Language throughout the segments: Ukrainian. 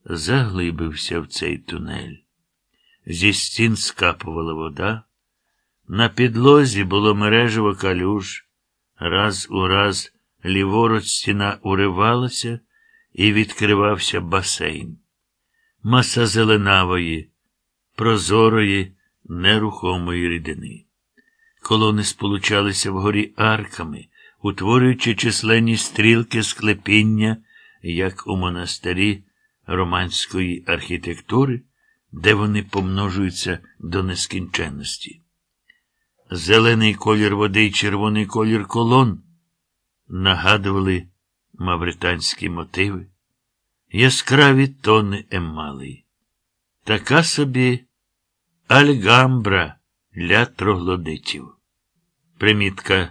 заглибився в цей тунель. Зі стін скапувала вода, на підлозі було мережево калюж, раз у раз ліворуч стіна уривалася і відкривався басейн. Маса зеленавої, прозорої, нерухомої рідини. Колони сполучалися вгорі арками, утворюючи численні стрілки склепіння, як у монастирі романської архітектури, де вони помножуються до нескінченності. Зелений колір води і червоний колір колон нагадували мавританські мотиви, яскраві тони емалей. Така собі альгамбра для троглодитів. Примітка.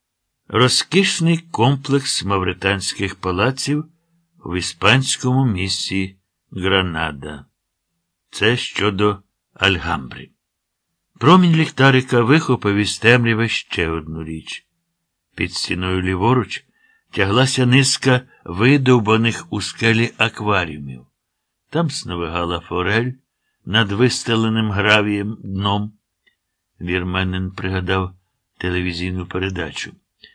Розкішний комплекс мавританських палаців в іспанському місті Гранада. Це щодо Альгамбри. Промінь ліхтарика вихопив із темряви ще одну річ. Під стіною ліворуч тяглася низка видовбаних у скелі акваріумів. Там сновигала форель над вистеленим гравієм дном. Вірменин пригадав телевізійну передачу.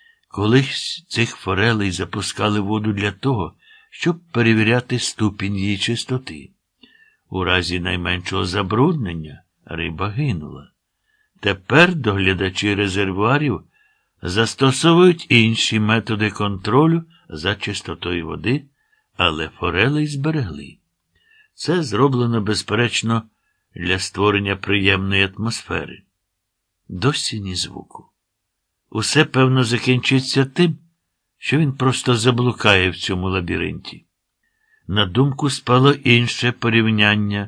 Колись цих форелей запускали в воду для того, щоб перевіряти ступінь її чистоти. У разі найменшого забруднення риба гинула. Тепер доглядачі резервуарів застосовують інші методи контролю за чистотою води, але форелей зберегли. Це зроблено, безперечно, для створення приємної атмосфери. Досі ні звуку. Усе, певно, закінчиться тим, що він просто заблукає в цьому лабіринті. На думку спало інше порівняння.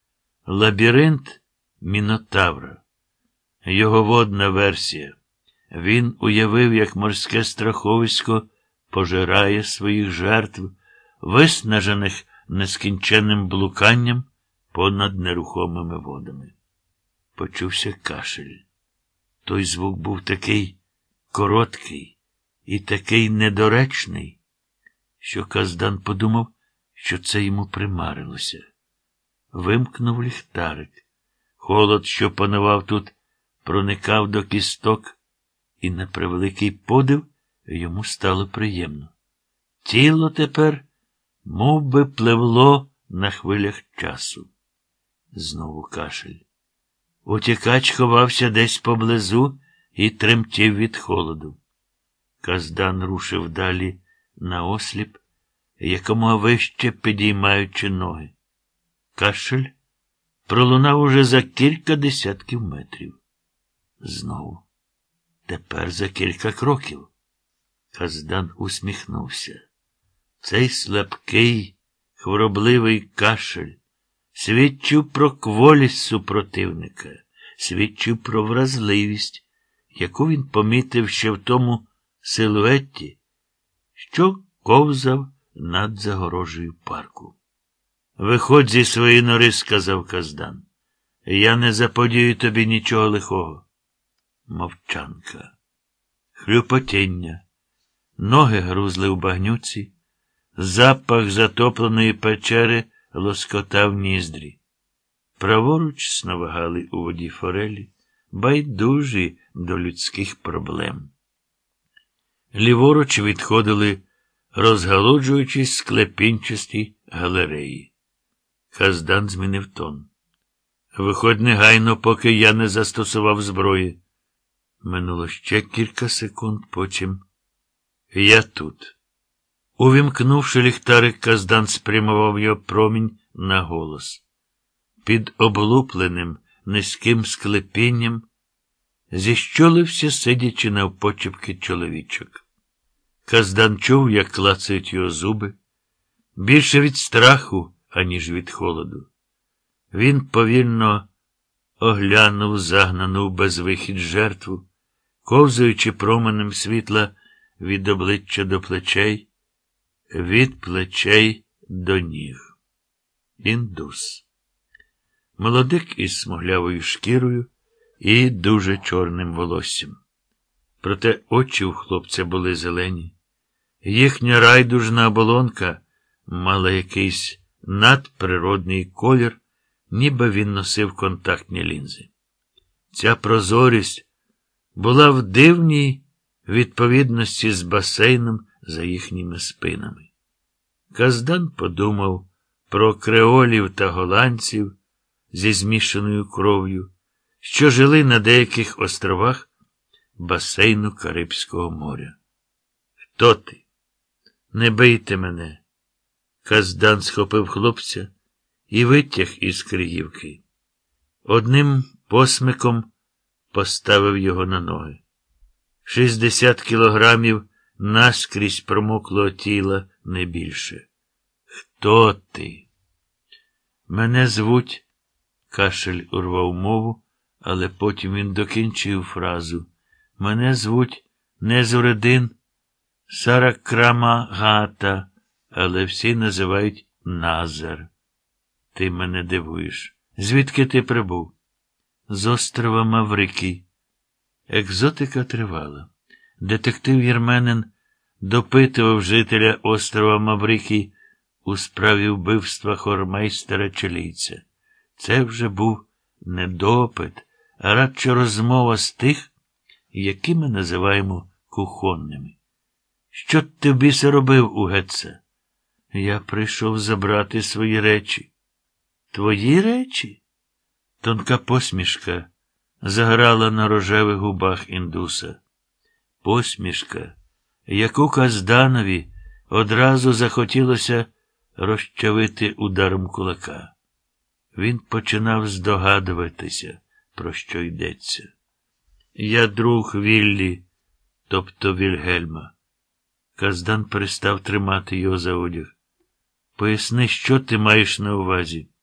Лабіринт Мінотавра. Його водна версія. Він уявив, як морське страховисько пожирає своїх жертв, виснажених нескінченним блуканням понад нерухомими водами. Почувся кашель. Той звук був такий короткий і такий недоречний, що Каздан подумав, що це йому примарилося. Вимкнув ліхтарик. Холод, що панував тут, проникав до кісток, і на превеликий подив йому стало приємно. Тіло тепер мов би, пливло на хвилях часу. Знову кашель. Утікач ховався десь поблизу і тремтів від холоду. Каздан рушив далі наосліп, якомога вище підіймаючи ноги. Кашель пролунав уже за кілька десятків метрів. Знову. Тепер за кілька кроків. Каздан усміхнувся. Цей слабкий, хворобливий кашель свідчив про кволість супротивника, свідчив про вразливість, яку він помітив ще в тому силуеті, що ковзав над загорожею парку. «Виходь зі своєї нори», – сказав Каздан. «Я не заподію тобі нічого лихого». Мовчанка. Хлюпотіння. Ноги грузли в багнюці. Запах затопленої печери лоскотав ніздрі. Праворуч сновигали у воді форелі, байдужі до людських проблем. Ліворуч відходили, розгалуджуючись, склепінчасті галереї. Каздан змінив тон. «Виходь негайно, поки я не застосував зброї». Минуло ще кілька секунд, потім «Я тут». Увімкнувши ліхтарик, Каздан спрямував його промінь на голос. Під облупленим низьким склепінням зіщолився, сидячи навпочепки, чоловічок. Каздан чув, як клацають його зуби, більше від страху, аніж від холоду. Він повільно оглянув загнану в безвихідь жертву, ковзаючи променем світла від обличчя до плечей, від плечей до ніг. Індус. Молодик із смуглявою шкірою і дуже чорним волоссям. Проте очі у хлопця були зелені. Їхня райдужна оболонка мала якийсь надприродний колір, ніби він носив контактні лінзи. Ця прозорість була в дивній відповідності з басейном за їхніми спинами. Каздан подумав про креолів та голландців зі змішаною кров'ю, що жили на деяких островах басейну Карибського моря. «Хто ти? Не бийте мене!» Каздан схопив хлопця і витяг із Криївки. Одним посмиком поставив його на ноги. 60 кілограмів наскрізь промоклого тіла, не більше. «Хто ти?» «Мене звуть...» Кашель урвав мову, але потім він докінчив фразу. «Мене звуть Незуредин Саракрамагата, але всі називають Назар. Ти мене дивуєш. Звідки ти прибув?» «З острова Маврикій». Екзотика тривала. Детектив-вірменин допитував жителя острова Маврикій у справі вбивства хормейстера чилійця. Це вже був не допит, а радше розмова з тих, які ми називаємо кухонними. «Що ти в біса робив у Гетце?» «Я прийшов забрати свої речі». «Твої речі?» Тонка посмішка заграла на рожевих губах індуса. Посмішка, яку Казданові одразу захотілося розчавити ударом кулака. Він починав здогадуватися, про що йдеться. «Я друг Віллі, тобто Вільгельма». Каздан перестав тримати його за одяг. «Поясни, що ти маєш на увазі?»